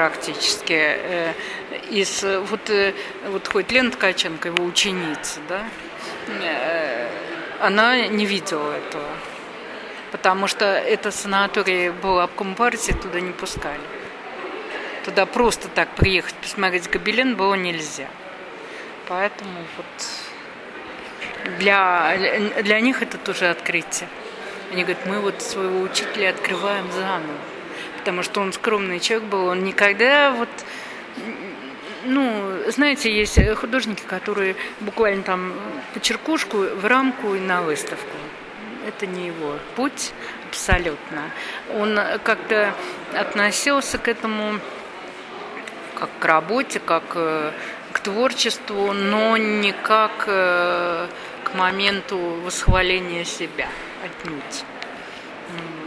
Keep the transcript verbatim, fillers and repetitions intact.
практически. Из, вот, вот хоть Лена Ткаченко, его ученица, да, она не видела этого. Потому что это санаторий был обком партии, туда не пускали. Туда просто так приехать посмотреть гобелен было нельзя. Поэтому вот для, для них это тоже открытие. Они говорят, мы вот своего учителя открываем заново. Потому что он скромный человек был, он никогда вот... Ну, знаете, есть художники, которые буквально там по черкушку, в рамку и на выставку. Это не его путь абсолютно. Он как-то относился к этому как к работе, как к творчеству, но не как к моменту восхваления себя отнюдь.